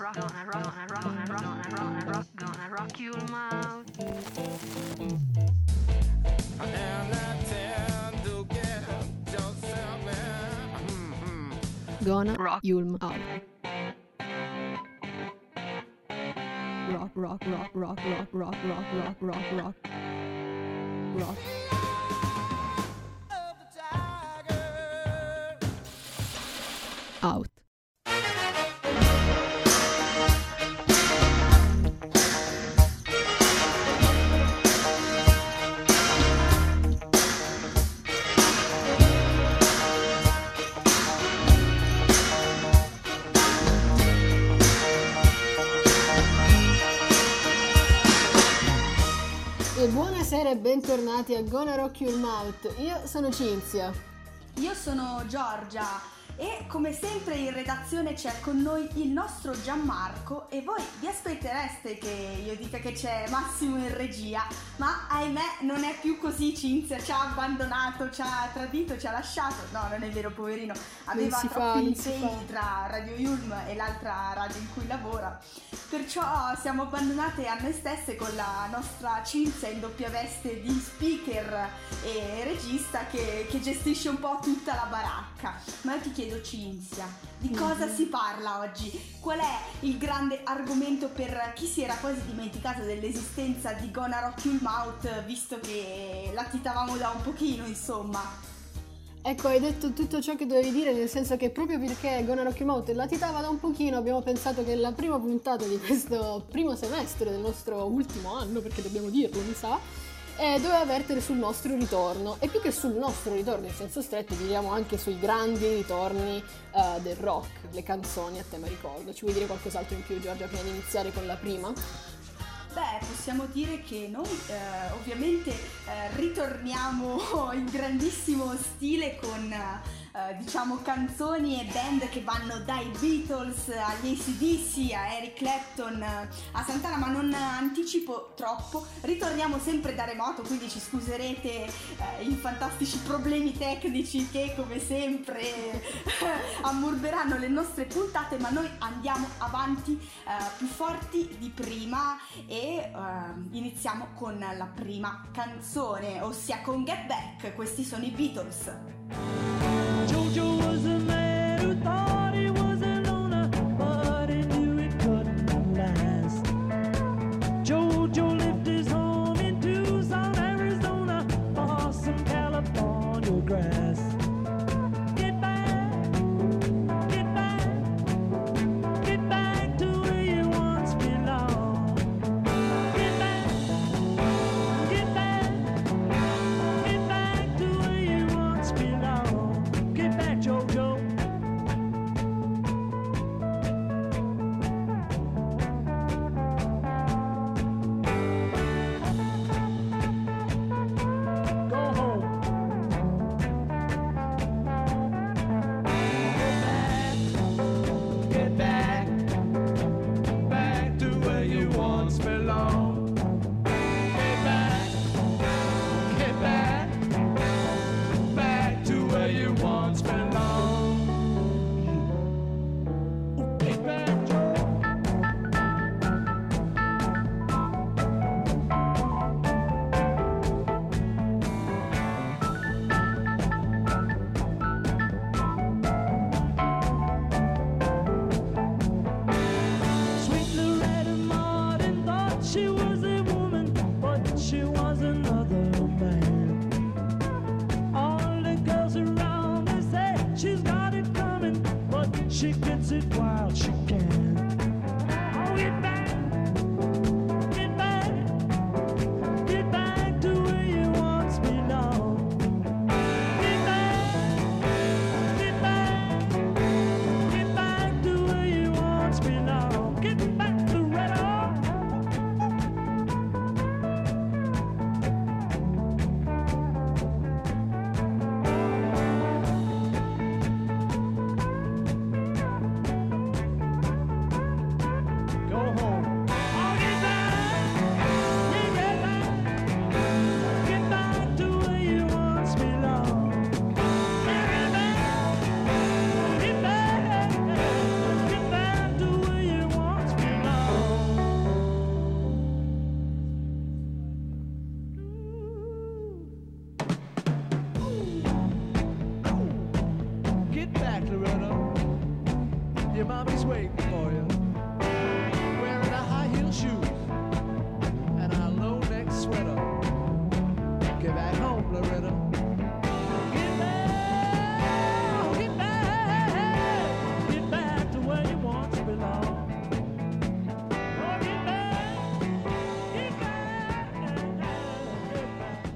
rock your mouth. Gonna rock your out. Rock, rock, rock, rock, rock, rock, rock, rock, rock, rock. Rock. Out. E buonasera e bentornati a Gonna Rock Your Mouth. Io sono Cinzia. Io sono Giorgia e come sempre in redazione c'è con noi il nostro Gianmarco e voi vi aspettereste che io dica che c'è Massimo in regia, ma ahimè non è più così. Cinzia ci ha abbandonato, ci ha tradito, ci ha lasciato. No, non è vero, poverino, aveva troppi impegni tra Radio Yulm e l'altra radio in cui lavora, perciò siamo abbandonate a noi stesse con la nostra Cinzia in doppia veste di speaker e regista che gestisce un po' tutta la baracca. Ma io ti chiedo, Cinzia, di cosa si parla oggi? Qual è il grande argomento per chi si era quasi dimenticato dell'esistenza di Gonna Rock Your Mouth, visto che latitavamo da un pochino, insomma? Ecco, hai detto tutto ciò che dovevi dire, nel senso che proprio perché Gonna Rock Your Mouth latitava da un pochino, abbiamo pensato che la prima puntata di questo primo semestre del nostro ultimo anno, perché dobbiamo dirlo, mi sa, doveva vertere sul nostro ritorno, e più che sul nostro ritorno in senso stretto diriamo anche sui grandi ritorni del rock, le canzoni a tema ricordo. Ci vuoi dire qualcos'altro in più, Giorgia, prima di iniziare con la prima? Beh, possiamo dire che noi ovviamente ritorniamo in grandissimo stile con diciamo canzoni e band che vanno dai Beatles agli AC/DC, a Eric Clapton, a Santana, ma non anticipo troppo. Ritorniamo sempre da remoto, quindi ci scuserete i fantastici problemi tecnici che come sempre ammurberanno le nostre puntate, ma noi andiamo avanti più forti di prima e iniziamo con la prima canzone, ossia con Get Back. Questi sono i Beatles. Jojo was a man who thought he was a loner, but he knew it couldn't last. Jojo lived his home in Tucson, Arizona, for some California grass. Get back, get back, get back to where you once belonged. Get back, get back, get back to where you once belonged. Get back, Jojo. Go home. Get back, back to where you once belonged. Get back, back to where you once belonged. Get back, Joe. Sweet Loretta Martin thought she was a woman, but she was another man. All the girls around her say she's got it coming, but she gets it while she can. Oh, get back, get back, get back to where you once belonged. Get back, get back, get back to where you once belonged. Get back to Red Hawk. back, Loretta. Your mommy's waiting for you. Wearing a high heel shoes and a low neck sweater. Get back home, Loretta. Get back, get back, get back to where you once belonged. Oh, get back, get back, get back.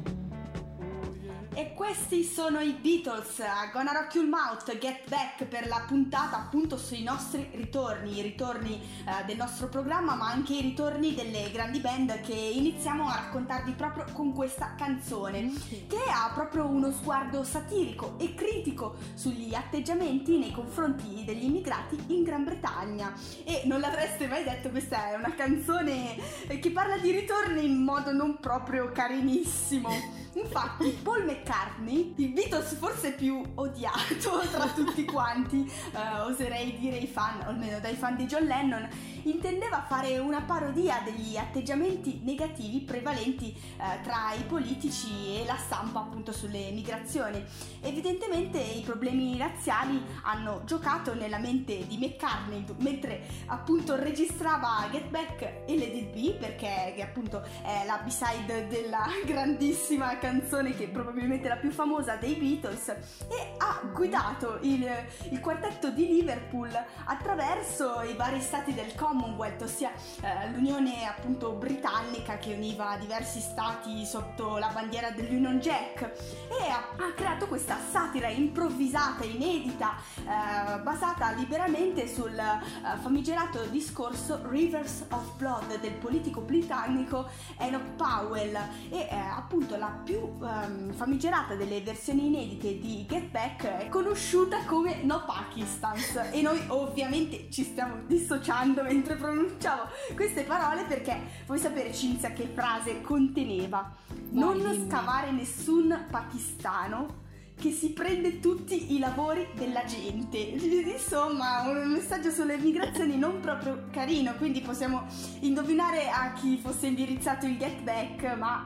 Oh, yeah. E questi sono i Beatles, Gonna Rock Your Mouth, Get Back, per la puntata appunto sui nostri ritorni, i ritorni del nostro programma, ma anche i ritorni delle grandi band che iniziamo a raccontarvi proprio con questa canzone, che ha proprio uno sguardo satirico e critico sugli atteggiamenti nei confronti degli immigrati in Gran Bretagna. E non l'avreste mai detto, questa è una canzone che parla di ritorni in modo non proprio carinissimo. Infatti Paul McCartney, il Beatles forse più odiato tra tutti quanti, oserei dire i fan, o almeno dai fan di John Lennon, intendeva fare una parodia degli atteggiamenti negativi prevalenti tra i politici e la stampa appunto sulle migrazioni. Evidentemente i problemi razziali hanno giocato nella mente di McCartney mentre appunto registrava Get Back e Let It Be, perché appunto è la B-side della grandissima canzone che probabilmente è la più famosa dei Beatles, e ha guidato il quartetto di Liverpool attraverso i vari stati del Commonwealth, ossia l'unione appunto britannica che univa diversi stati sotto la bandiera dell'Union Jack, e ha creato questa satira improvvisata, inedita, basata liberamente sul famigerato discorso Rivers of Blood del politico britannico Enoch Powell, e appunto la più famigerata delle versioni inedite di Get Back è conosciuta come No Pakistans, e noi ovviamente ci stiamo dissociando mentre pronunciavo queste parole, perché vuoi sapere, Cinzia, che frase conteneva? Non scavare nessun pakistano che si prende tutti i lavori della gente. Insomma, un messaggio sulle migrazioni non proprio carino, quindi possiamo indovinare a chi fosse indirizzato il Get Back, ma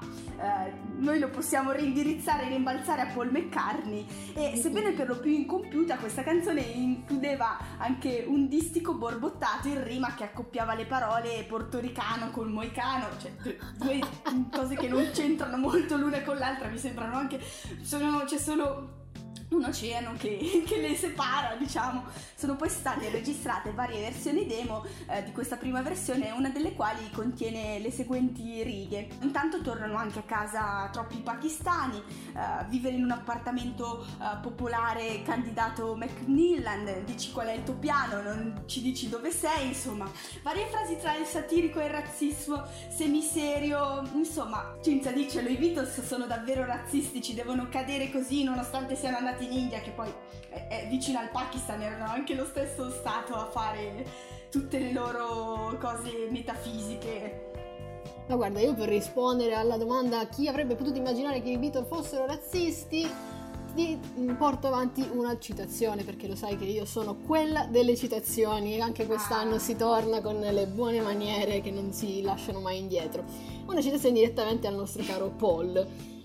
noi lo possiamo reindirizzare e rimbalzare a Paul McCartney. E sebbene per lo più incompiuta, questa canzone includeva anche un distico borbottato in rima che accoppiava le parole portoricano col moicano, cioè due cose che non c'entrano molto l'una con l'altra, mi sembrano anche, c'è solo un oceano che le separa, diciamo. Sono poi state registrate varie versioni demo di questa prima versione, una delle quali contiene le seguenti righe: intanto tornano anche a casa troppi pakistani, vivere in un appartamento popolare candidato Macmillan, dici qual è il tuo piano, non ci dici dove sei, insomma varie frasi tra il satirico e il razzismo semiserio. Insomma, Cinzia, dicelo, i Beatles sono davvero razzistici, devono cadere così nonostante siano andati in India, che poi è vicino al Pakistan, erano anche lo stesso stato a fare tutte le loro cose metafisiche. Ma guarda, io per rispondere alla domanda chi avrebbe potuto immaginare che i Beatles fossero razzisti, ti porto avanti una citazione, perché lo sai che io sono quella delle citazioni, anche quest'anno si torna con le buone maniere che non si lasciano mai indietro. Una citazione direttamente al nostro caro Paul,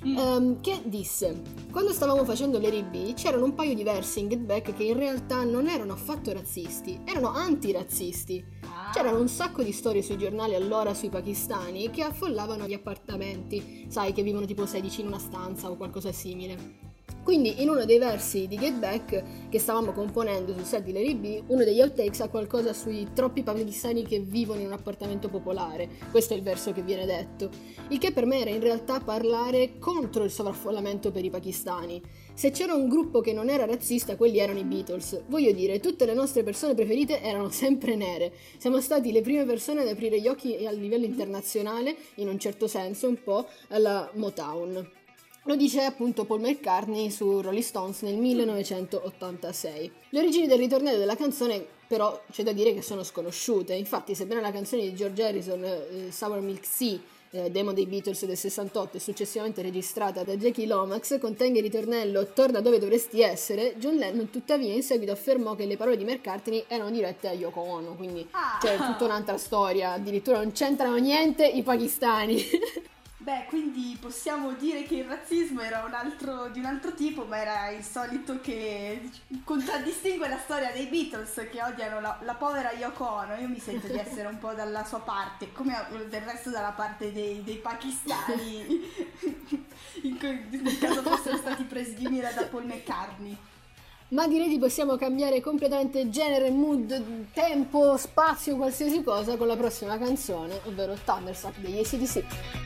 che disse: quando stavamo facendo l'R&B c'erano un paio di versi in Get Back che in realtà non erano affatto razzisti, erano antirazzisti. C'erano un sacco di storie sui giornali allora sui pakistani che affollavano gli appartamenti, sai, che vivono tipo 16 in una stanza o qualcosa simile. Quindi in uno dei versi di Get Back che stavamo componendo sul set di Larry B, uno degli outtakes ha qualcosa sui troppi pakistani che vivono in un appartamento popolare. Questo è il verso che viene detto, il che per me era in realtà parlare contro il sovraffollamento per i pakistani. Se c'era un gruppo che non era razzista, quelli erano i Beatles. Voglio dire, tutte le nostre persone preferite erano sempre nere. Siamo stati le prime persone ad aprire gli occhi a livello internazionale, in un certo senso un po', alla Motown. Lo dice appunto Paul McCartney su Rolling Stones nel 1986. Le origini del ritornello della canzone però c'è da dire che sono sconosciute. Infatti, sebbene la canzone di George Harrison, Sour Milk Sea, demo dei Beatles del 68 e successivamente registrata da Jackie Lomax, contenga il ritornello "Torna dove dovresti essere", John Lennon tuttavia in seguito affermò che le parole di McCartney erano dirette a Yoko Ono, quindi c'è tutta un'altra storia, addirittura non c'entrano niente i pakistani. Beh, quindi possiamo dire che il razzismo era di un altro tipo, ma era il solito che contraddistingue la storia dei Beatles, che odiano la povera Yoko Ono. Io mi sento di essere un po' dalla sua parte, come del resto dalla parte dei pakistani, nel caso fossero stati presi di mira da Paul McCartney. Ma direi di possiamo cambiare completamente genere, mood, tempo, spazio, qualsiasi cosa con la prossima canzone, ovvero Thunderstruck degli AC/DC.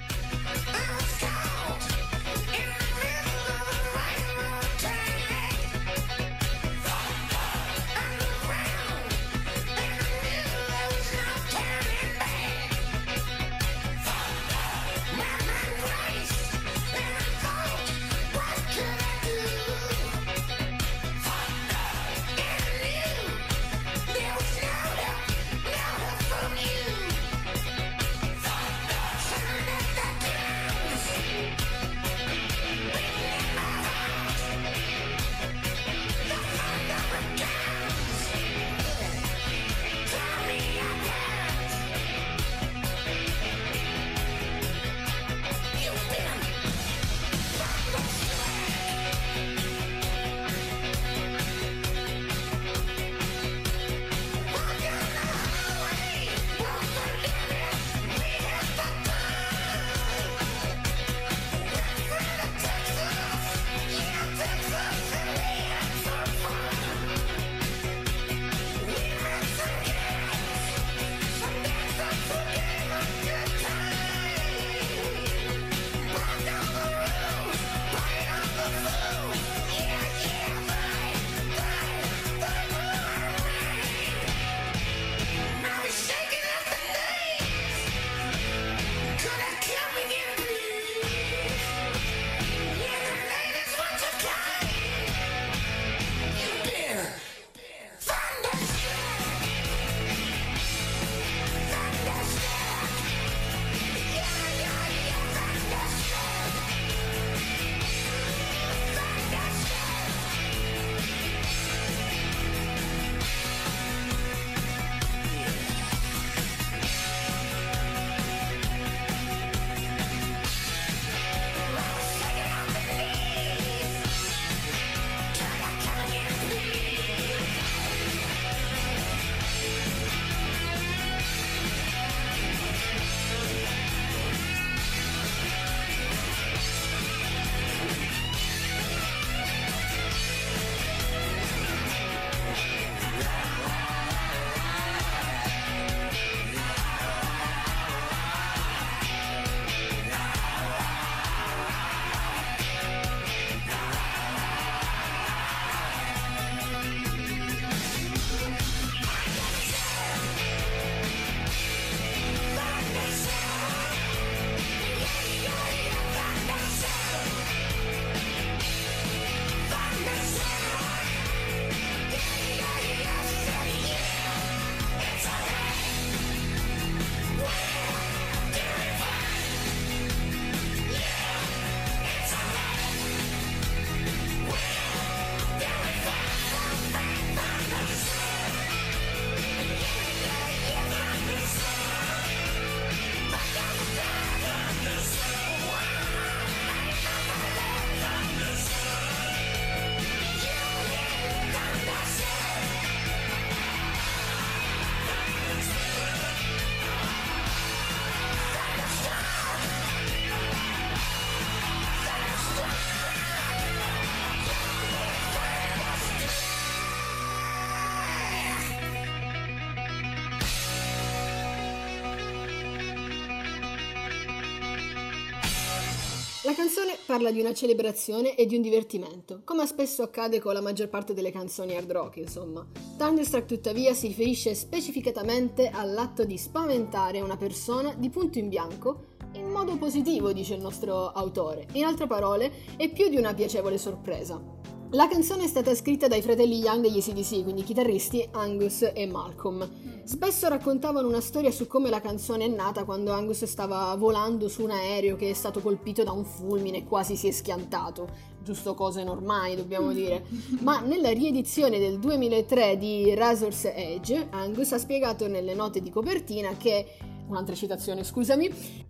La canzone parla di una celebrazione e di un divertimento, come spesso accade con la maggior parte delle canzoni hard rock, insomma. Thunderstruck tuttavia si riferisce specificatamente all'atto di spaventare una persona di punto in bianco in modo positivo, dice il nostro autore. In altre parole, è più di una piacevole sorpresa. La canzone è stata scritta dai fratelli Young degli AC/DC, quindi i chitarristi Angus e Malcolm. Spesso raccontavano una storia su come la canzone è nata quando Angus stava volando su un aereo che è stato colpito da un fulmine e quasi si è schiantato. Giusto cose normali, dobbiamo dire. Ma nella riedizione del 2003 di Razor's Edge, Angus ha spiegato nelle note di copertina che, un'altra citazione scusami,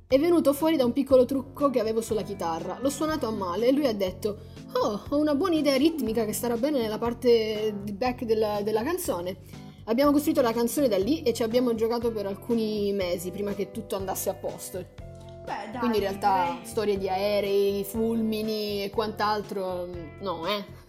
È venuto fuori da un piccolo trucco che avevo sulla chitarra. L'ho suonato a male e lui ha detto: "Oh, ho una buona idea ritmica che starà bene nella parte di back della canzone". Abbiamo costruito la canzone da lì e ci abbiamo giocato per alcuni mesi prima che tutto andasse a posto. Beh, dai, Quindi in realtà direi- storie di aerei, fulmini e quant'altro, no,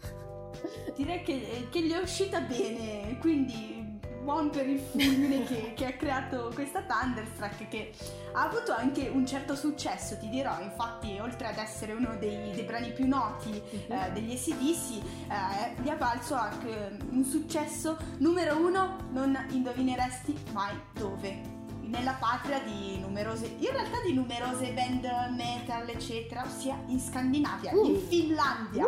Direi che gli è uscita bene, quindi buon per il fulmine che ha creato questa Thunderstruck, che ha avuto anche un certo successo, ti dirò. Infatti, oltre ad essere uno dei brani più noti degli AC/DC, gli ha valso anche un successo numero 1, non indovineresti mai dove. Nella patria di numerose band metal, eccetera, ossia in Scandinavia, in Finlandia.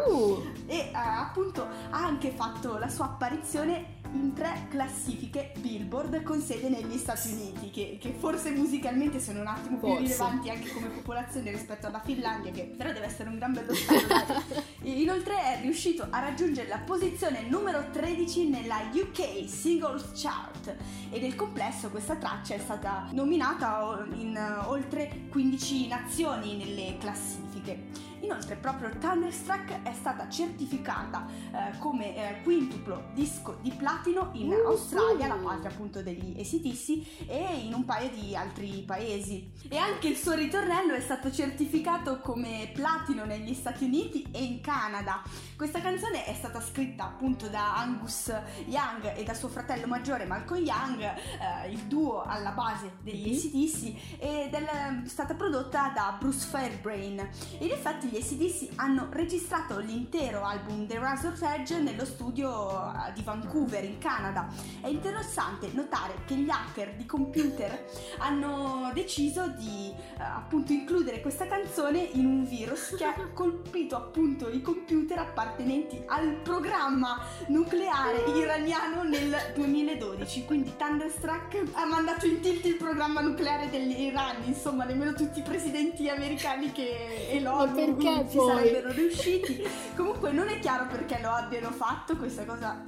E appunto ha anche fatto la sua apparizione in 3 classifiche Billboard con sede negli Stati Uniti, che forse musicalmente sono un attimo più Forse. rilevanti anche come popolazione rispetto alla Finlandia, che però deve essere un gran bello stato, dai. Inoltre è riuscito a raggiungere la posizione numero 13 nella UK Singles Chart, e nel complesso questa traccia è stata nominata in oltre 15 nazioni nelle classifiche. Inoltre proprio Thunderstruck è stata certificata come quintuplo disco di platino in Australia, la patria appunto degli AC/DC, e in un paio di altri paesi. E anche il suo ritornello è stato certificato come platino negli Stati Uniti e in Canada. Questa canzone è stata scritta appunto da Angus Young e da suo fratello maggiore Malcolm Young, il duo alla base degli AC/DC, ed è stata prodotta da Bruce Fairbrain. In effetti gli AC/DC hanno registrato l'intero album The Razor's Edge nello studio di Vancouver in Canada. È interessante notare che gli hacker di computer hanno deciso di appunto includere questa canzone in un virus che ha colpito appunto i computer appartenenti al programma nucleare iraniano nel 2012. Quindi Thunderstruck ha mandato in tilt il programma nucleare dell'Iran. Insomma, nemmeno tutti i presidenti americani e Ma l'ONU perché ci poi? sarebbero riusciti. Comunque non è chiaro perché lo abbiano fatto, questa cosa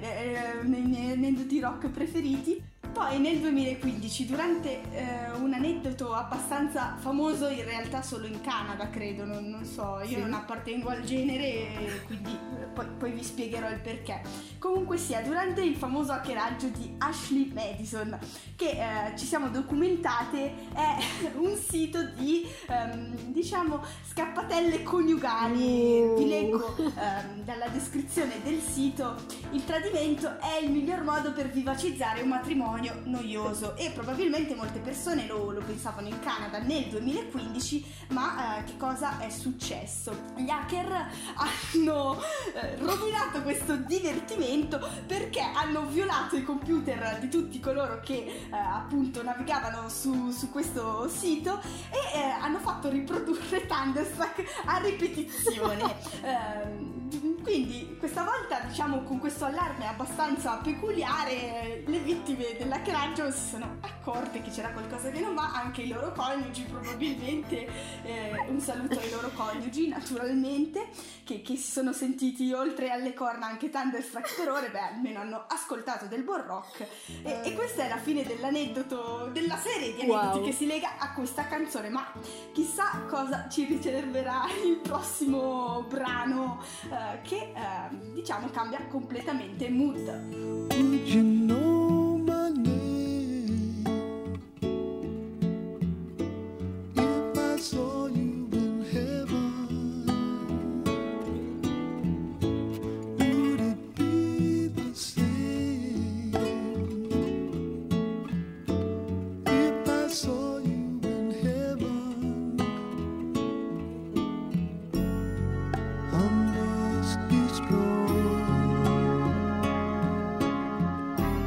è nei miei aneddoti rock preferiti. Poi nel 2015, durante un aneddoto abbastanza famoso, in realtà solo in Canada credo, non so, io Sì. non appartengo al genere, quindi poi vi spiegherò il perché. Comunque sia, durante il famoso hackeraggio di Ashley Madison, che ci siamo documentate, è un sito di diciamo scappatelle coniugali. Vi leggo dalla descrizione del sito: il tradimento è il miglior modo per vivacizzare un matrimonio noioso. E probabilmente molte persone lo pensavano in Canada nel 2015, ma che cosa è successo? Gli hacker hanno rovinato questo divertimento perché hanno violato i computer di tutti coloro che appunto navigavano su questo sito e hanno fatto riprodurre Thunderstruck a ripetizione. Quindi questa volta, diciamo, con questo allarme abbastanza peculiare, le vittime dell'hackeraggio si sono accorte che c'era qualcosa che non va, anche i loro coniugi probabilmente. Un saluto ai loro coniugi naturalmente, che si sono sentiti oltre alle corna anche Thunderstruck per ore. Beh, almeno hanno ascoltato del buon rock. E questa è la fine dell'aneddoto, della serie di aneddoti che si lega a questa canzone. Ma chissà cosa ci riserverà il prossimo brano, che diciamo cambia completamente mood. Would you know my name if I saw you in heaven? Would it be the same if I saw you in heaven? I must be strong.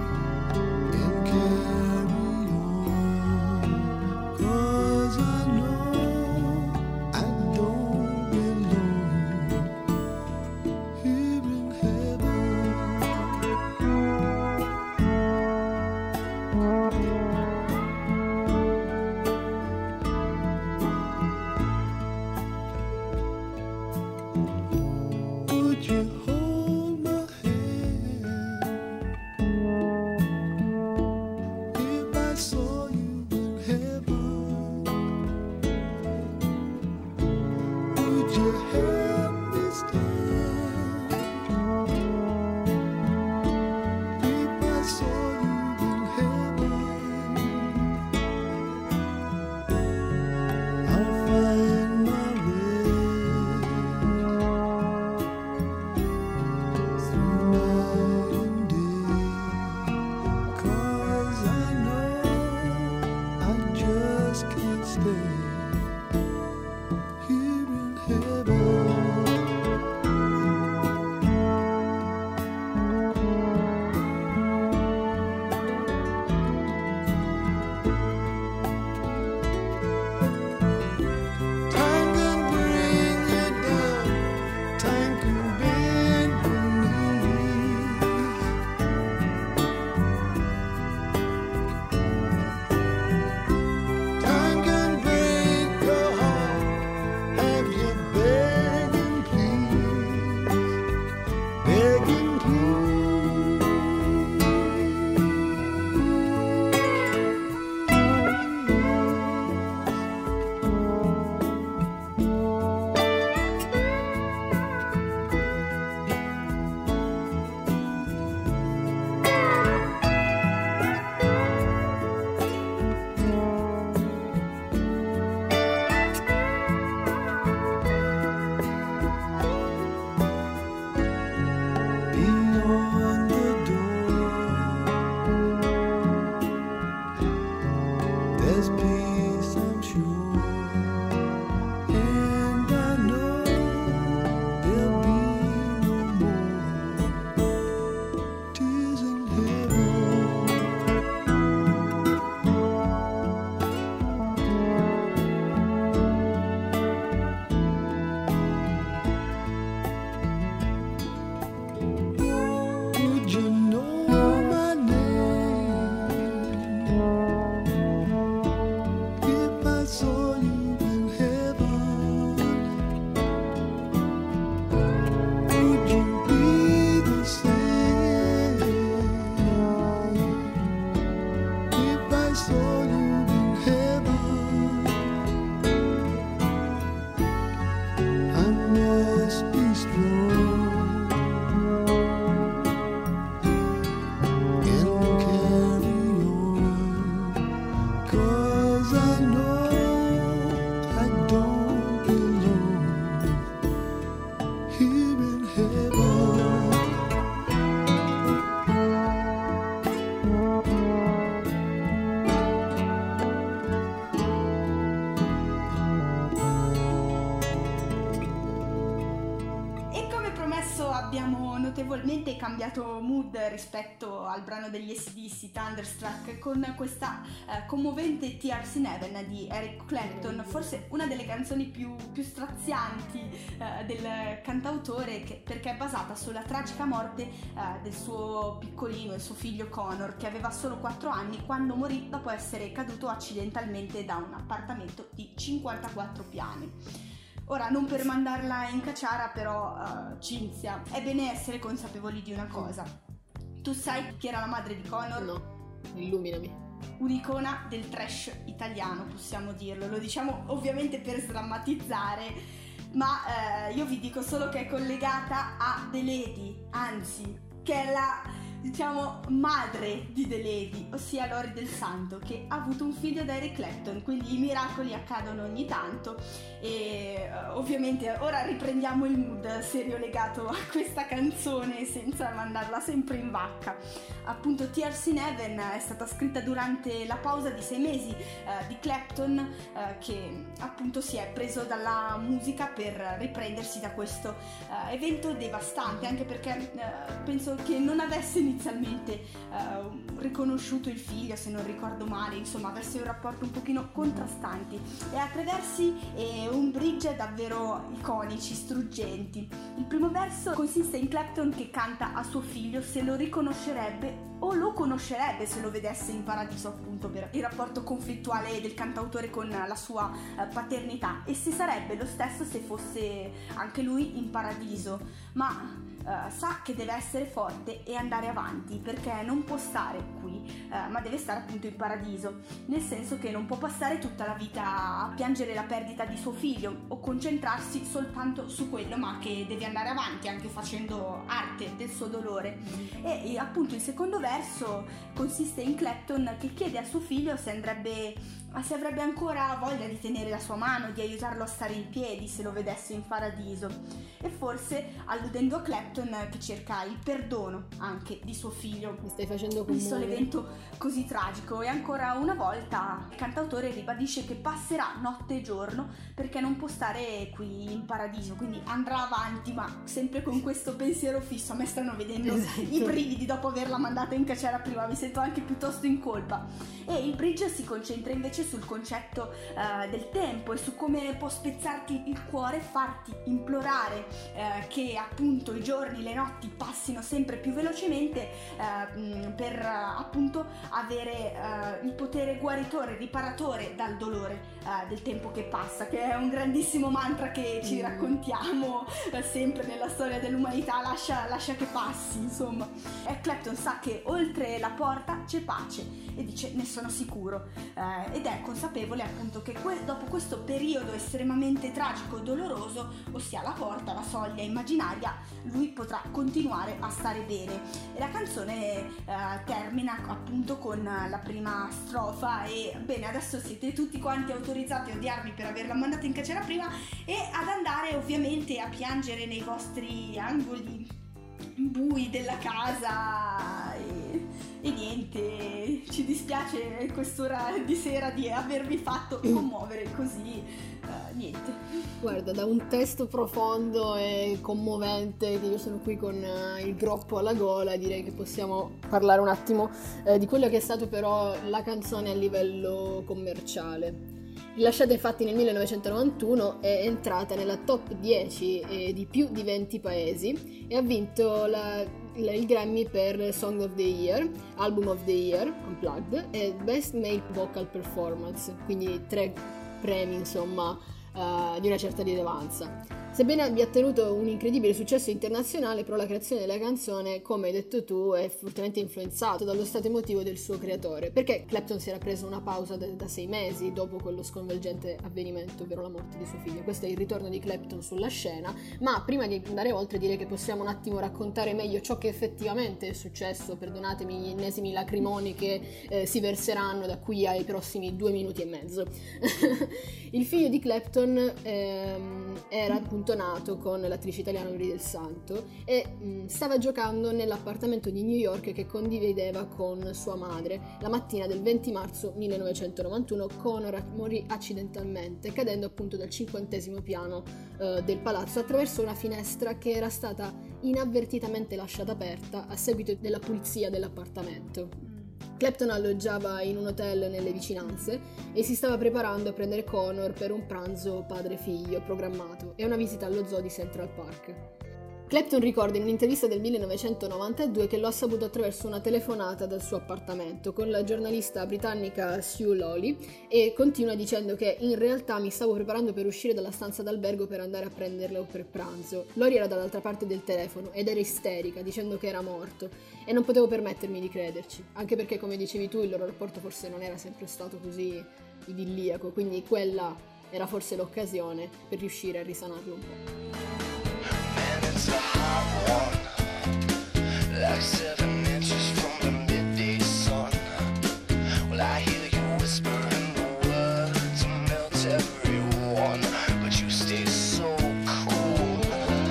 cambiato mood rispetto al brano degli AC/DC Thunderstruck con questa commovente Tears in Heaven di Eric Clapton, forse una delle canzoni più strazianti del cantautore, perché è basata sulla tragica morte del suo piccolino, il suo figlio Connor, che aveva solo 4 anni quando morì dopo essere caduto accidentalmente da un appartamento di 54 piani. Ora, non per mandarla in caciara, però, Cinzia, è bene essere consapevoli di una cosa. Tu sai chi era la madre di Connor? No, illuminami. Un'icona del trash italiano, possiamo dirlo. Lo diciamo ovviamente per sdrammatizzare, ma io vi dico solo che è collegata a The Lady, anzi, che è la, diciamo, madre di The Lady, ossia Lori Del Santo, che ha avuto un figlio da Eric Clapton, quindi i miracoli accadono ogni tanto. E ovviamente ora riprendiamo il mood serio legato a questa canzone senza mandarla sempre in vacca. Appunto, Tears in Heaven è stata scritta durante la pausa di 6 mesi di Clapton, che appunto si è preso dalla musica per riprendersi da questo evento devastante, anche perché penso che non avesse inizialmente riconosciuto il figlio, se non ricordo male, insomma avesse un rapporto un pochino contrastanti, e attraversi un bridge davvero iconici, struggenti. Il primo verso consiste in Clapton che canta a suo figlio se lo riconoscerebbe o lo conoscerebbe se lo vedesse in paradiso, appunto per il rapporto conflittuale del cantautore con la sua paternità, e se sarebbe lo stesso se fosse anche lui in paradiso, ma sa che deve essere forte e andare avanti, perché non può stare qui, ma deve stare appunto in paradiso, nel senso che non può passare tutta la vita a piangere la perdita di suo figlio o concentrarsi soltanto su quello, ma che deve andare avanti anche facendo arte del suo dolore. E appunto il secondo verso consiste in Clapton che chiede a suo figlio se avrebbe ancora voglia di tenere la sua mano, di aiutarlo a stare in piedi se lo vedesse in paradiso, e forse alludendo a Clapton che cerca il perdono anche di suo figlio. Mi stai facendo commuovere. Visto l'evento così tragico, e ancora una volta il cantautore ribadisce che passerà notte e giorno perché non può stare qui in paradiso, quindi andrà avanti, ma sempre con questo pensiero fisso. A me stanno vedendo i brividi dopo averla mandata in caciara prima, mi sento anche piuttosto in colpa. E il bridge si concentra invece sul concetto del tempo e su come può spezzarti il cuore, farti implorare che appunto i giorni, le notti passino sempre più velocemente per appunto avere il potere guaritore, riparatore dal dolore del tempo che passa, che è un grandissimo mantra che ci raccontiamo sempre nella storia dell'umanità. Lascia che passi, insomma. E Clapton sa che oltre la porta c'è pace, e dice: ne sono sicuro, ed è consapevole appunto che dopo questo periodo estremamente tragico e doloroso, ossia la porta, la soglia immaginaria, lui potrà continuare a stare bene. E la canzone termina appunto con la prima strofa, e bene, adesso siete tutti quanti autorizzati a odiarmi per averla mandata in caciara prima e ad andare ovviamente a piangere nei vostri angoli bui della casa, e niente, ci dispiace quest'ora di sera di avervi fatto commuovere così, niente. Guarda, da un testo profondo e commovente, che io sono qui con il groppo alla gola, direi che possiamo parlare un attimo di quello che è stato però la canzone a livello commerciale. Rilasciata infatti nel 1991, è entrata nella top 10 di più di 20 paesi e ha vinto il Grammy per Song of the Year, Album of the Year, Unplugged, e Best Male Vocal Performance, quindi 3 premi insomma di una certa rilevanza. Sebbene abbia ottenuto un incredibile successo internazionale, però la creazione della canzone, come hai detto tu, è fortemente influenzato dallo stato emotivo del suo creatore, perché Clapton si era preso una pausa da 6 mesi dopo quello sconvolgente avvenimento, ovvero la morte di suo figlio. Questo è il ritorno di Clapton sulla scena, ma prima di andare oltre direi che possiamo un attimo raccontare meglio ciò che effettivamente è succsso. Perdonatemi gli ennesimi lacrimoni che si verseranno da qui ai prossimi 2 minuti e mezzo. Il figlio di Clapton era appunto nato con l'attrice italiana Lori Del Santo e stava giocando nell'appartamento di New York che condivideva con sua madre. La mattina del 20 marzo 1991 Connor morì accidentalmente cadendo appunto dal 50° piano del palazzo attraverso una finestra che era stata inavvertitamente lasciata aperta a seguito della pulizia dell'appartamento. Clapton alloggiava in un hotel nelle vicinanze e si stava preparando a prendere Connor per un pranzo padre-figlio programmato e una visita allo zoo di Central Park. Clapton ricorda in un'intervista del 1992 che lo ha saputo attraverso una telefonata dal suo appartamento con la giornalista britannica Sue Lawley, e continua dicendo che in realtà mi stavo preparando per uscire dalla stanza d'albergo per andare a prenderlo per pranzo. Lori era dall'altra parte del telefono ed era isterica dicendo che era morto e non potevo permettermi di crederci, anche perché, come dicevi tu, il loro rapporto forse non era sempre stato così idilliaco, quindi quella era forse l'occasione per riuscire a risanarlo un po'. It's a hot one, like 7 inches from the midday sun. Well, I hear you whispering the words to melt everyone, but you stay so cool.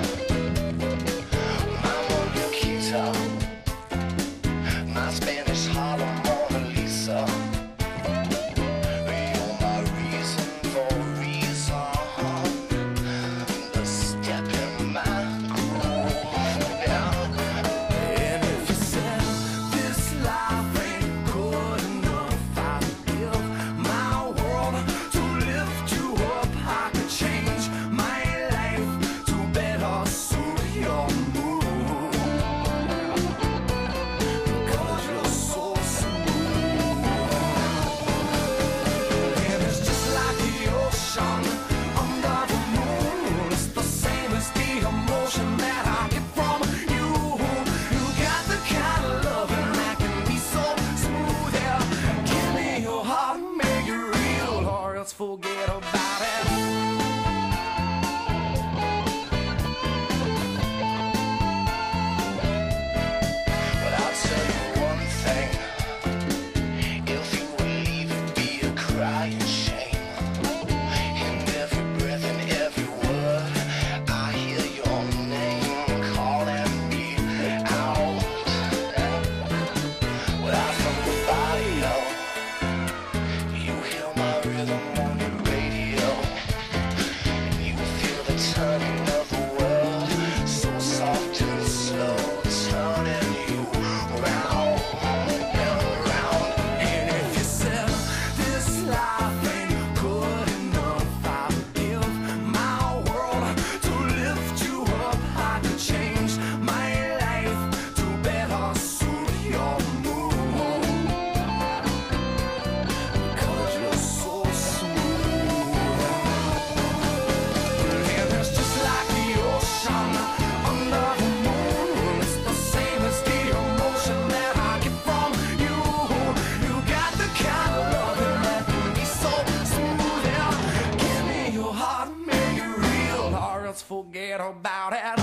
My Mona Lisa, my Spanish Harlem Mona Lisa. You're my reason for reason, the step in my forget about it. But I'll tell you one thing, if you will leave it be a crying shame. In every breath and every word I hear your name calling me out. Without from the body, no, you hear my rhythm. Turning of the world, so soft and slow, turning you round and round. And if you said this life ain't good enough, I would give my world to lift you up. I could change my life to better suit your mood, because you're so smooth. Forget about it.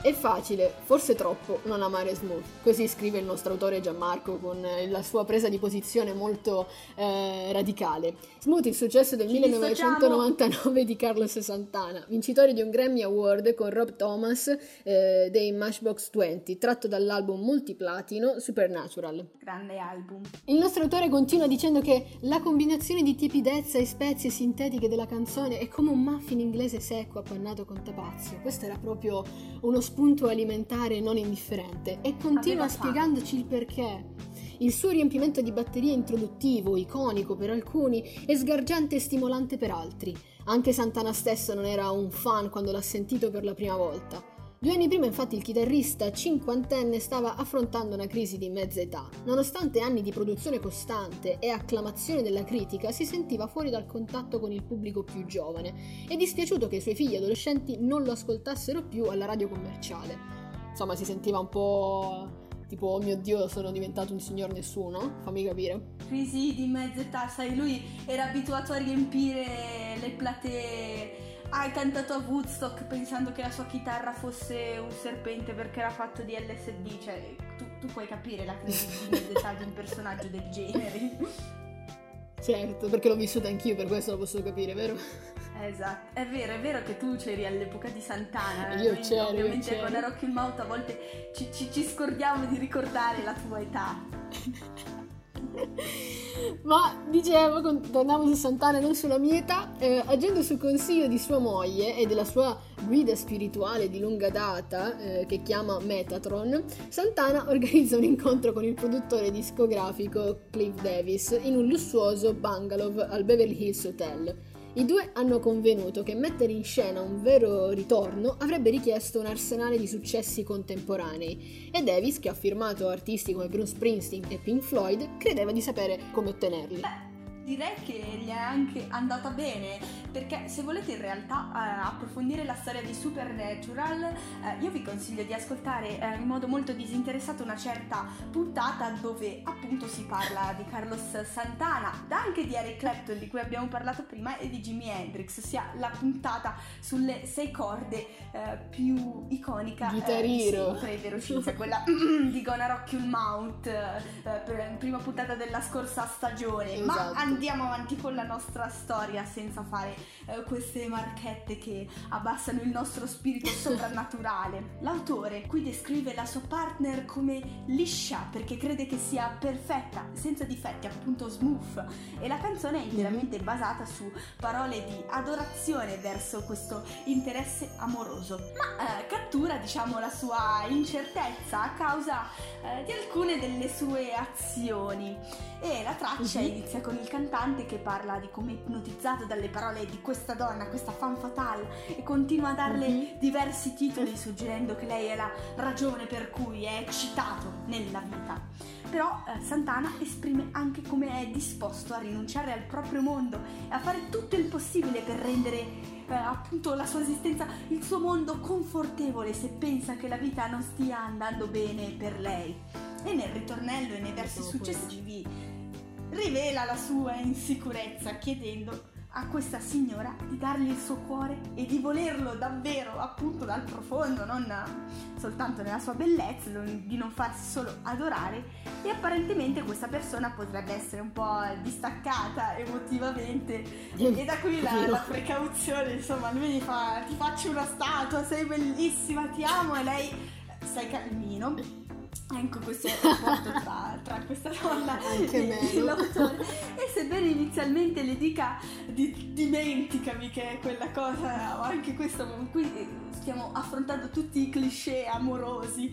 È facile, forse troppo, non amare Smooth. Così scrive il nostro autore Gianmarco con la sua presa di posizione molto radicale. Smooth, il successo del 1999 di Carlos Santana, vincitore di un Grammy Award con Rob Thomas dei Matchbox 20, tratto dall'album multiplatino Supernatural. Grande album. Il nostro autore continua dicendo che la combinazione di tiepidezza e spezie sintetiche della canzone è come un muffin inglese secco appannato con tapazio. Questo era proprio uno spunto alimentare non indifferente, e continua Aveva fame. spiegandoci il perché. Il suo riempimento di batteria è introduttivo, iconico per alcuni e sgargiante e stimolante per altri. Anche Santana stesso non era un fan quando l'ha sentito per la prima volta. 2 anni prima, infatti, il chitarrista cinquantenne stava affrontando una crisi di mezza età. Nonostante anni di produzione costante e acclamazione della critica, si sentiva fuori dal contatto con il pubblico più giovane e dispiaciuto che i suoi figli adolescenti non lo ascoltassero più alla radio commerciale. Insomma, si sentiva un po' tipo, oh mio Dio, sono diventato un signor nessuno? Fammi capire. Crisi di mezza età, sai, lui era abituato a riempire le platee. Ha cantato a Woodstock pensando che la sua chitarra fosse un serpente perché era fatto di LSD, cioè tu puoi capire la crisi di mezza età di un personaggio del genere. Certo, perché l'ho vissuta anch'io, per questo lo posso capire, vero? Esatto, è vero che tu c'eri all'epoca di Santana. Io Noi, c'ero, ovviamente io c'ero. con la Rock il Mouth a volte ci scordiamo di ricordare la tua età. Ma dicevo, torniamo su Santana, non sulla mia età, agendo sul consiglio di sua moglie e della sua guida spirituale di lunga data, che chiama Metatron, Santana organizza un incontro con il produttore discografico Cliff Davis in un lussuoso bungalow al Beverly Hills Hotel. I due hanno convenuto che mettere in scena un vero ritorno avrebbe richiesto un arsenale di successi contemporanei, e Davis, che ha firmato artisti come Bruce Springsteen e Pink Floyd, credeva di sapere come ottenerli. Direi che gli è anche andata bene, perché se volete in realtà approfondire la storia di Supernatural, io vi consiglio di ascoltare in modo molto disinteressato una certa puntata dove appunto si parla di Carlos Santana, anche di Eric Clapton di cui abbiamo parlato prima e di Jimi Hendrix, ossia la puntata sulle 6 corde più iconica di sempre, vero Cinzia? Quella di Gonna Rock Your Mouth, prima puntata della scorsa stagione. Esatto. Ma andiamo avanti con la nostra storia senza fare queste marchette che abbassano il nostro spirito soprannaturale. L'autore qui descrive la sua partner come liscia perché crede che sia perfetta, senza difetti, appunto smooth, e la canzone è interamente basata su parole di adorazione verso questo interesse amoroso, ma cattura, diciamo, la sua incertezza a causa di alcune delle sue azioni, e la traccia inizia con il cantante che parla di come è ipnotizzato dalle parole di questa donna, questa femme fatale, e continua a darle diversi titoli suggerendo che lei è la ragione per cui è eccitato nella vita. Però Santana esprime anche come è disposto a rinunciare al proprio mondo e a fare tutto il possibile per rendere appunto la sua esistenza, il suo mondo, confortevole se pensa che la vita non stia andando bene per lei. E nel ritornello e nei versi successivi rivela la sua insicurezza, chiedendo a questa signora di dargli il suo cuore e di volerlo davvero, appunto dal profondo, non soltanto nella sua bellezza, di non farsi solo adorare. E apparentemente questa persona potrebbe essere un po' distaccata emotivamente, e da qui la precauzione, insomma, lui gli fa: ti faccio una statua, sei bellissima, ti amo, e lei: stai calmino. Ecco, questo è il rapporto tra questa donna e l'autore. E sebbene inizialmente le dica dimenticami che è quella cosa, anche questo, qui stiamo affrontando tutti i cliché amorosi,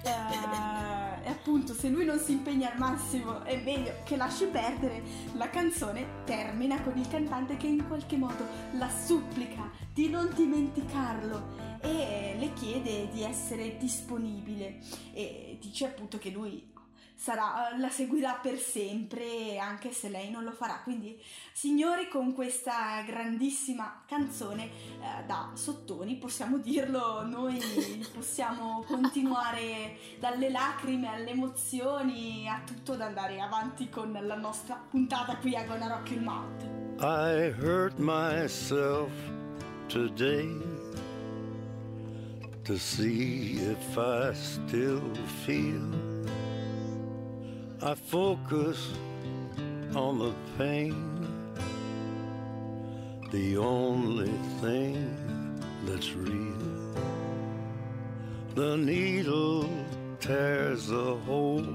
e appunto se lui non si impegna al massimo è meglio che lasci perdere. La canzone termina con il cantante che in qualche modo la supplica di non dimenticarlo e le chiede di essere disponibile, e dice appunto che lui la seguirà per sempre anche se lei non lo farà. Quindi, signori, con questa grandissima canzone da sottoni, possiamo dirlo, noi possiamo continuare dalle lacrime alle emozioni a tutto, ad andare avanti con la nostra puntata qui a Gonna Rock Your Mouth. I hurt myself today to see if I still feel. I focus on the pain, the only thing that's real. The needle tears a hole,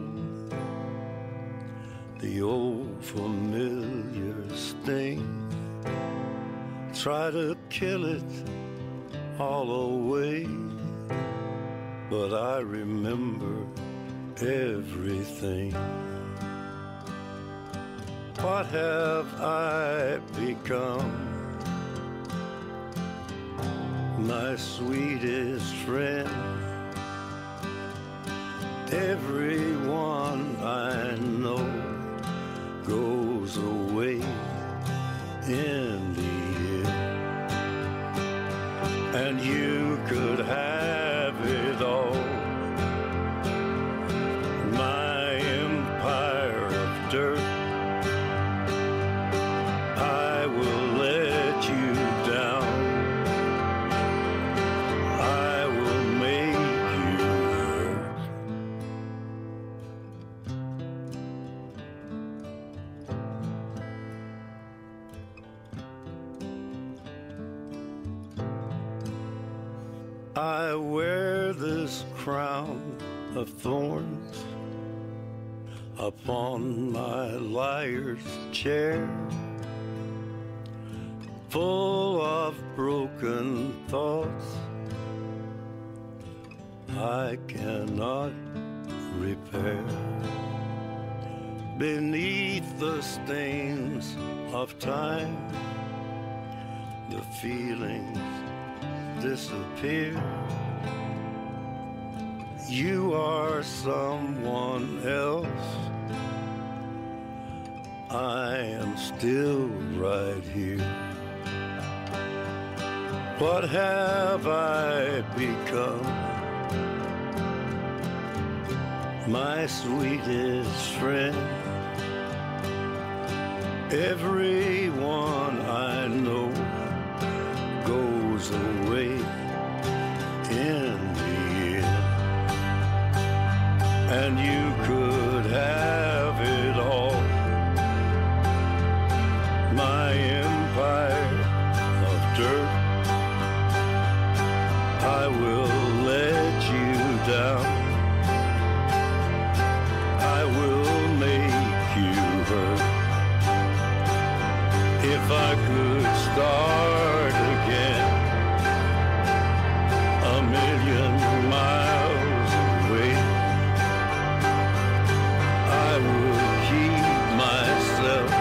the old familiar sting. Try to kill it all away, but I remember everything. What have I become? My sweetest friend. Everyone I know goes away in the end, and you could have it all. My empire of dirt, I will let you down. I will make you hurt. I wear this crown of thorns upon my liar's chair, full of broken thoughts I cannot repair. Beneath the stains of time, the feelings disappear. You are someone else, I am still right here. What have I become? My sweetest friend. Everyone I know goes away in the end, and you could have it all. My empire of dirt, I will let you down. I will make you hurt. If I could start again, a million miles away, I would keep myself.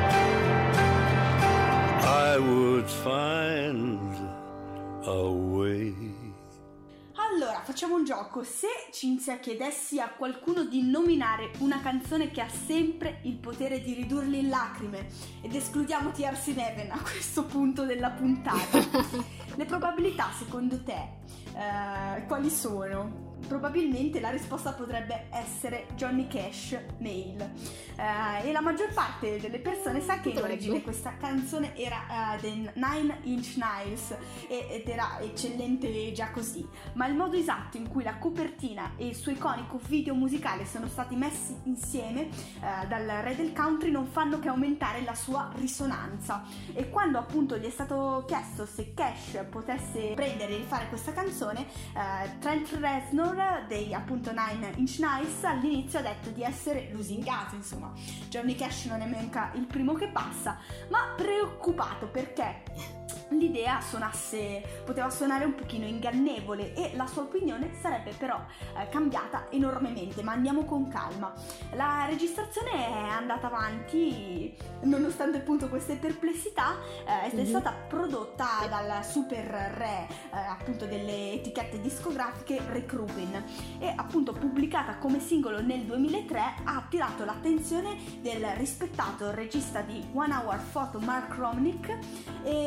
I would find a way. Allora, facciamo un gioco. Se Cinzia chiedessi a qualcuno di nominare una canzone che ha sempre il potere di ridurli in lacrime, ed escludiamo TRC Neven a questo punto della puntata, le probabilità secondo te quali sono? Probabilmente la risposta potrebbe essere Johnny Cash, Mail, e la maggior parte delle persone sa che in origine questa canzone era dei Nine Inch Nails ed era eccellente già così, ma il modo esatto in cui la copertina e il suo iconico video musicale sono stati messi insieme dal re del country non fanno che aumentare la sua risonanza. E quando appunto gli è stato chiesto se Cash potesse prendere e rifare questa canzone, Trent Reznor dei appunto Nine Inch Nails all'inizio ha detto di essere lusingato. Insomma, Johnny Cash non è mica il primo che passa, ma preoccupato perché l'idea poteva suonare un pochino ingannevole e la sua opinione sarebbe però cambiata enormemente. Ma andiamo con calma. La registrazione è andata avanti nonostante appunto queste perplessità, ed è stata prodotta dal super re appunto delle etichette discografiche, Rick Rubin, e appunto pubblicata come singolo nel 2003 ha attirato l'attenzione del rispettato regista di One Hour Photo Mark Romanek, e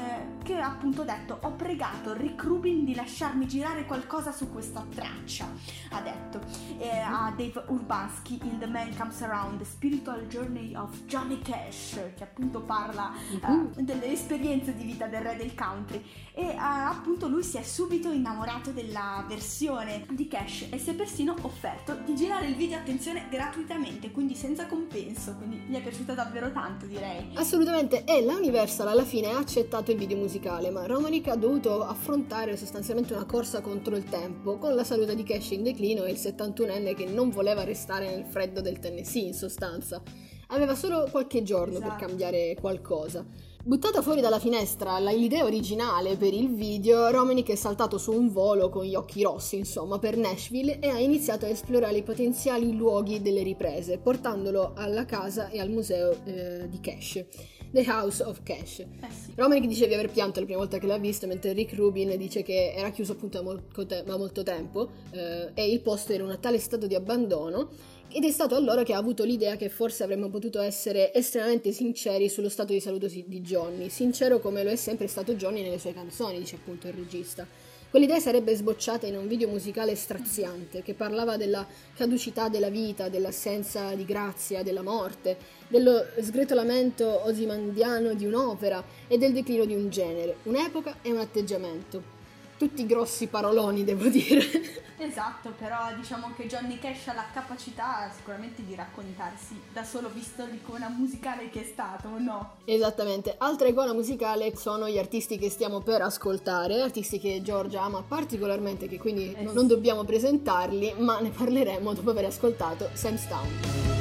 che ha appunto detto: ho pregato Rick Rubin di lasciarmi girare qualcosa su questa traccia, ha detto a Dave Urbanski in The Man Comes Around, The Spiritual Journey of Johnny Cash, che appunto parla delle esperienze di vita del re del country, e appunto lui si è subito innamorato della versione di Cash e si è persino offerto di girare il video, attenzione, gratuitamente, quindi senza compenso, quindi gli è piaciuta davvero tanto, direi. Assolutamente, e la Universal alla fine ha accettato il video musicale, ma Romanic ha dovuto affrontare sostanzialmente una corsa contro il tempo, con la salute di Cash in declino e il 71enne che non voleva restare nel freddo del Tennessee, in sostanza. Aveva solo qualche giorno per cambiare qualcosa. Buttata fuori dalla finestra l'idea originale per il video, Romanic è saltato su un volo con gli occhi rossi, insomma, per Nashville e ha iniziato a esplorare i potenziali luoghi delle riprese, portandolo alla casa e al museo di Cash, The House of Cash. Sì. Romanic dice di aver pianto la prima volta che l'ha visto, mentre Rick Rubin dice che era chiuso appunto da molto tempo e il posto era in un tale stato di abbandono. Ed è stato allora che ha avuto l'idea che forse avremmo potuto essere estremamente sinceri sullo stato di salute di Johnny, sincero come lo è sempre stato Johnny nelle sue canzoni, dice appunto il regista. Quell'idea sarebbe sbocciata in un video musicale straziante che parlava della caducità della vita, dell'assenza di grazia, della morte, dello sgretolamento osimandiano di un'opera e del declino di un genere, un'epoca e un atteggiamento. Tutti grossi paroloni, devo dire. Esatto, però diciamo che Johnny Cash ha la capacità sicuramente di raccontarsi da solo, visto l'icona musicale che è stato, o no? Esattamente. Altra icona musicale sono gli artisti che stiamo per ascoltare, artisti che Giorgia ama particolarmente, che quindi non dobbiamo presentarli, ma ne parleremo dopo aver ascoltato Sam's Town.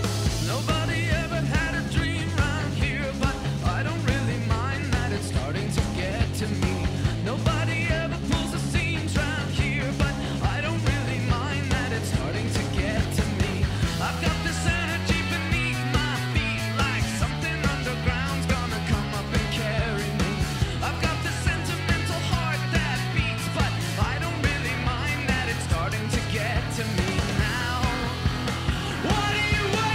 Nobody ever had a dream round here, but I don't really mind that it's starting to get to me. Nobody ever pulls the seams round here, but I don't really mind that it's starting to get to me. I've got this energy beneath my feet, like something underground's gonna come up and carry me. I've got this sentimental heart that beats, but I don't really mind that it's starting to get to me now. What do you want?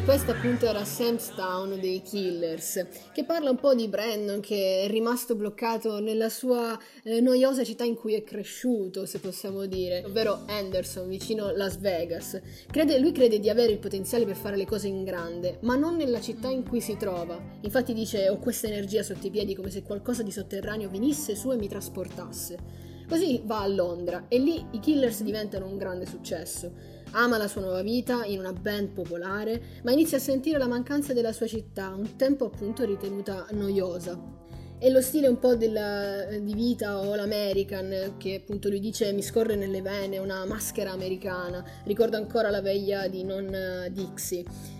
questa appunto era Sam's Town dei Killers, che parla un po' di Brandon che è rimasto bloccato nella sua noiosa città in cui è cresciuto, se possiamo dire, ovvero Henderson, vicino Las Vegas. Lui crede di avere il potenziale per fare le cose in grande, ma non nella città in cui si trova. Infatti dice: ho questa energia sotto i piedi, come se qualcosa di sotterraneo venisse su e mi trasportasse. Così va a Londra e lì i Killers diventano un grande successo. Ama la sua nuova vita in una band popolare, ma inizia a sentire la mancanza della sua città, un tempo appunto ritenuta noiosa. E lo stile un po' di vita all American, che appunto lui dice mi scorre nelle vene, una maschera americana. Ricordo ancora la veglia di Non Dixie.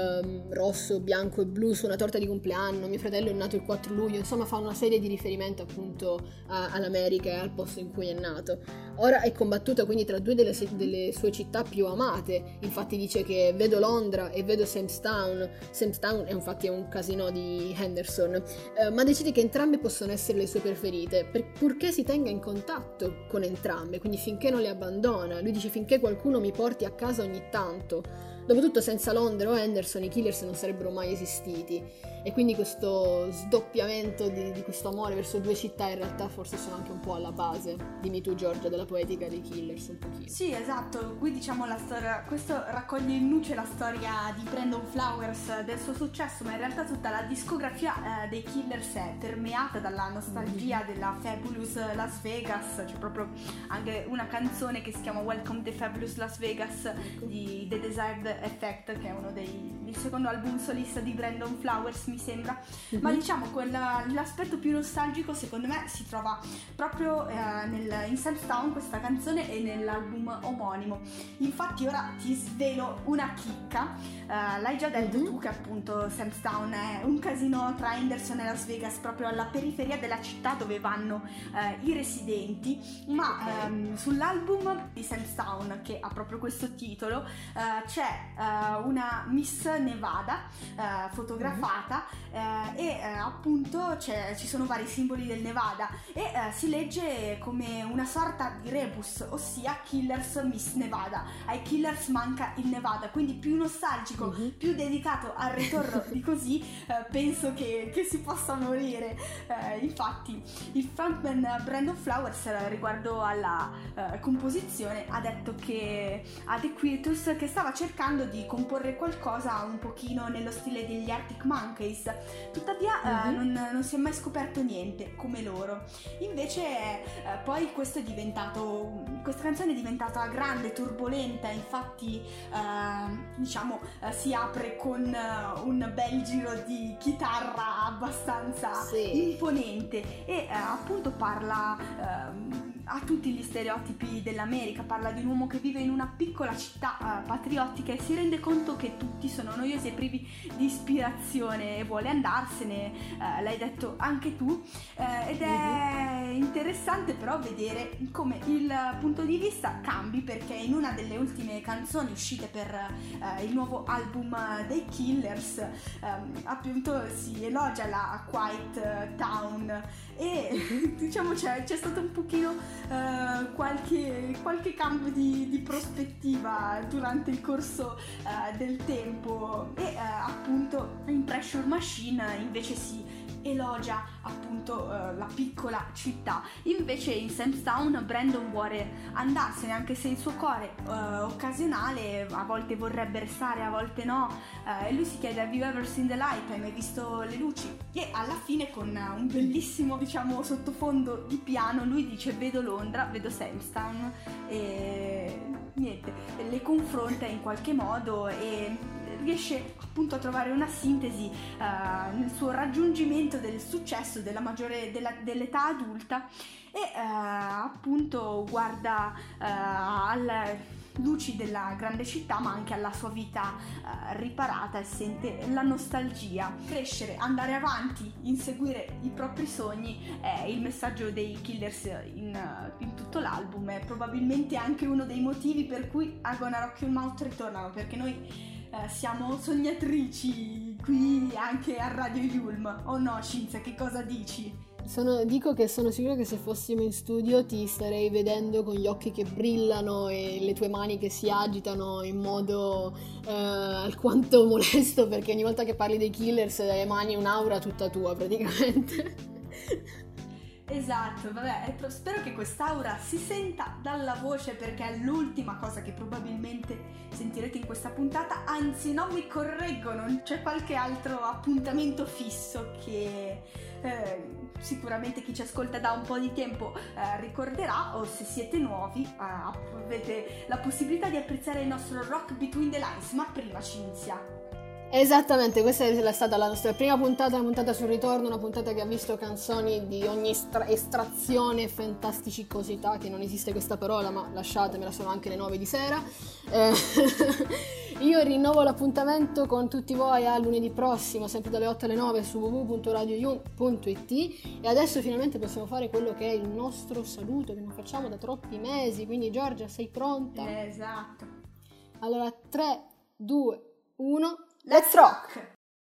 Rosso, bianco e blu su una torta di compleanno, mio fratello è nato il 4 luglio, insomma fa una serie di riferimenti appunto all'America e al posto in cui è nato. Ora è combattuta quindi tra due delle sue città più amate, infatti dice che vedo Londra e vedo Sam's Town. Sam's Town è infatti un casino di Henderson, ma decide che entrambe possono essere le sue preferite, purché si tenga in contatto con entrambe, quindi finché non le abbandona. Lui dice finché qualcuno mi porti a casa ogni tanto. Dopotutto senza Londra o Henderson i Killers non sarebbero mai esistiti, e quindi questo sdoppiamento di questo amore verso due città in realtà forse sono anche un po' alla base, dimmi tu Giorgia, della poetica dei Killers un pochino. Sì, esatto, qui diciamo la storia, questo raccoglie in luce la storia di Brandon Flowers, del suo successo, ma in realtà tutta la discografia dei Killers è permeata dalla nostalgia della Fabulous Las Vegas. C'è proprio anche una canzone che si chiama Welcome to Fabulous Las Vegas di The Desired Effect, che è uno il secondo album solista di Brandon Flowers mi sembra, ma diciamo l'aspetto più nostalgico secondo me si trova proprio in Sam's Town, questa canzone, e nell'album omonimo. Infatti ora ti svelo una chicca, l'hai già detto tu che appunto Sam's Town è un casino tra Henderson e Las Vegas, proprio alla periferia della città dove vanno i residenti, ma sull'album di Sam's Town, che ha proprio questo titolo, c'è una Miss Nevada fotografata e appunto ci sono vari simboli del Nevada e si legge come una sorta di rebus, ossia Killers Miss Nevada. Ai Killers manca il Nevada, quindi più nostalgico, più dedicato al ritorno di così penso che si possa morire. Infatti il frontman Brandon Flowers riguardo alla composizione ha detto che a The Quietus che stava cercando di comporre qualcosa un pochino nello stile degli Arctic Monkeys, tuttavia non si è mai scoperto niente come loro. Invece poi questa canzone è diventata grande, turbolenta, infatti diciamo si apre con un bel giro di chitarra abbastanza imponente e appunto parla ha tutti gli stereotipi dell'America, parla di un uomo che vive in una piccola città patriottica e si rende conto che tutti sono noiosi e privi di ispirazione e vuole andarsene, l'hai detto anche tu, ed è interessante però vedere come il punto di vista cambi, perché in una delle ultime canzoni uscite per il nuovo album dei Killers appunto si elogia la Quiet Town e diciamo c'è stato un pochino qualche cambio di prospettiva durante il corso del tempo e appunto in Pressure Machine invece si elogia appunto la piccola città. Invece in Sam's Town Brandon vuole andarsene, anche se il suo cuore occasionale a volte vorrebbe restare, a volte no, e lui si chiede: have you ever seen the light? Hai mai visto le luci? E alla fine con un bellissimo diciamo sottofondo di piano lui dice: vedo Londra, vedo Sam's Town, e niente, le confronta in qualche modo e riesce appunto a trovare una sintesi nel suo raggiungimento del successo dell'età adulta e appunto guarda alle luci della grande città ma anche alla sua vita riparata e sente la nostalgia. Crescere, andare avanti, inseguire i propri sogni è il messaggio dei Killers in tutto l'album, è probabilmente anche uno dei motivi per cui A Gonna Rock Your Mouth ritornano, perché noi siamo sognatrici qui anche a Radio Yulm, o no Cinzia, che cosa dici? Dico che sono sicura che se fossimo in studio ti starei vedendo con gli occhi che brillano e le tue mani che si agitano in modo alquanto molesto, perché ogni volta che parli dei Killers emani un'aura tutta tua praticamente. Esatto, vabbè, spero che quest'aura si senta dalla voce, perché è l'ultima cosa che probabilmente sentirete in questa puntata, anzi no, mi correggo, non c'è qualche altro appuntamento fisso che sicuramente chi ci ascolta da un po' di tempo ricorderà, o se siete nuovi avete la possibilità di apprezzare il nostro Rock Between the Lines, ma prima Cinzia. Esattamente, questa è stata la nostra prima puntata, una puntata sul ritorno, una puntata che ha visto canzoni di ogni estrazione e fantasticosità, che non esiste questa parola, ma lasciatemela, sono anche le 9 di sera. Io rinnovo l'appuntamento con tutti voi a lunedì prossimo, sempre dalle 8 alle 9 su www.radioyun.it, e adesso finalmente possiamo fare quello che è il nostro saluto, che non facciamo da troppi mesi, quindi Giorgia, sei pronta? Esatto. Allora 3, 2, 1... Let's rock!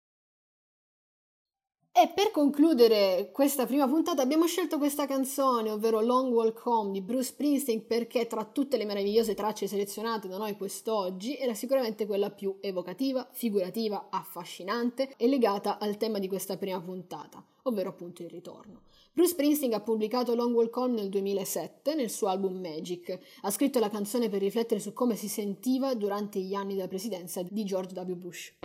E per concludere questa prima puntata abbiamo scelto questa canzone, ovvero Long Walk Home di Bruce Springsteen, perché tra tutte le meravigliose tracce selezionate da noi quest'oggi era sicuramente quella più evocativa, figurativa, affascinante e legata al tema di questa prima puntata, ovvero appunto il ritorno. Bruce Springsteen ha pubblicato Long Walk Home nel 2007 nel suo album Magic. Ha scritto la canzone per riflettere su come si sentiva durante gli anni della presidenza di George W. Bush.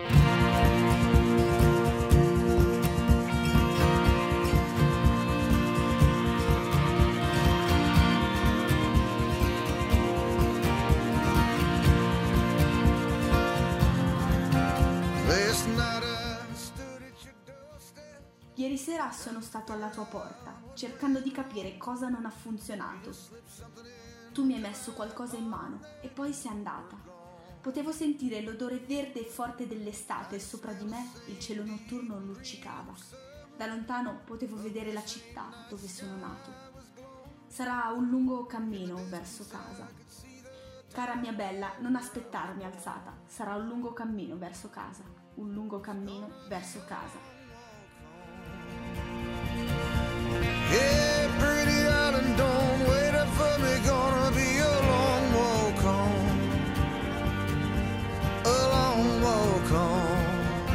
Ieri sera sono stato alla tua porta, cercando di capire cosa non ha funzionato. Tu mi hai messo qualcosa in mano e poi sei andata. Potevo sentire l'odore verde e forte dell'estate e sopra di me il cielo notturno luccicava. Da lontano potevo vedere la città dove sono nato. Sarà un lungo cammino verso casa. Cara mia bella, non aspettarmi alzata. Sarà un lungo cammino verso casa. Un lungo cammino verso casa. Hey, pretty darling, don't wait up for me. Gonna be a long walk home. A long walk home.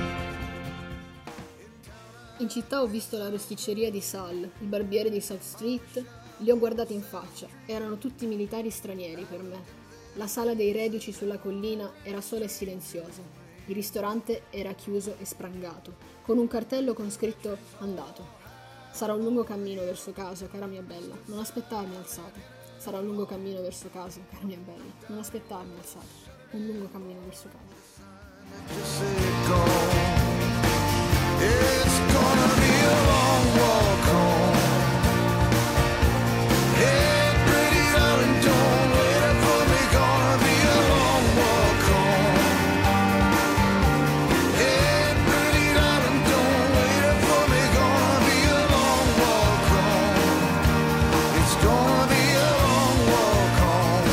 In città ho visto la rosticceria di Sal, il barbiere di South Street, li ho guardati in faccia, erano tutti militari stranieri per me. La sala dei reduci sulla collina era sola e silenziosa, il ristorante era chiuso e sprangato, con un cartello con scritto "Andato". Sarà un lungo cammino verso casa, cara mia bella, non aspettarmi alzata. Sarà un lungo cammino verso casa, cara mia bella, non aspettarmi alzata. Un lungo cammino verso casa. Just let it go. It's gonna be a long walk home. Hey, pretty darling, don't wait up for me. Gonna be a long walk home. Hey, pretty darling, don't wait up for me. Gonna be a long walk home. It's gonna be a long walk home.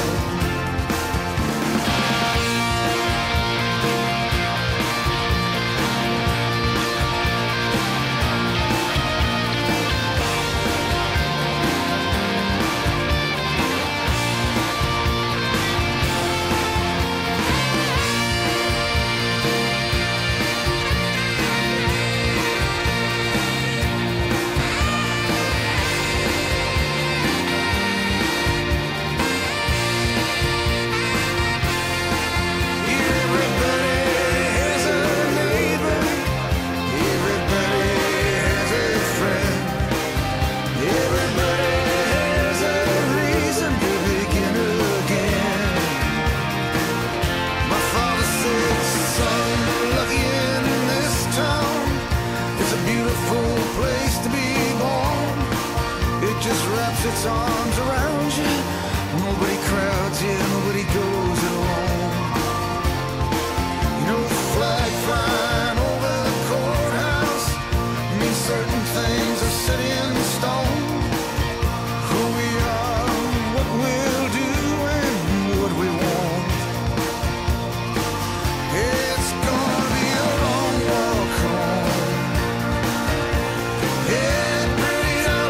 Its arms around you. Nobody crowds you, nobody goes it alone. You know, the flag flying over the courthouse means certain things are set in stone. Who we are, what we'll do, and what we want. It's gonna be a long walk home. Yeah, pretty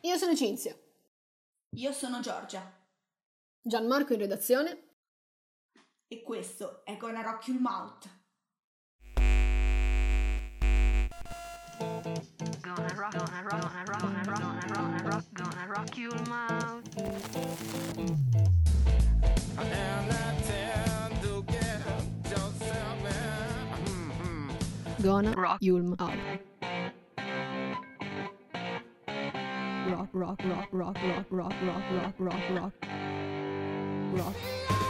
Io sono Cinzia. Io sono Giorgia Gianmarco in redazione. e questo è Gonna Rock Your Mouth. Gonna rock, gonna rock, gonna rock, gonna rock, gonna rock, gonna rock, gonna rock your mouth. Gonna Rock. Yulm out. Rock, rock, rock, rock, rock, rock, rock, rock, rock, rock. Rock.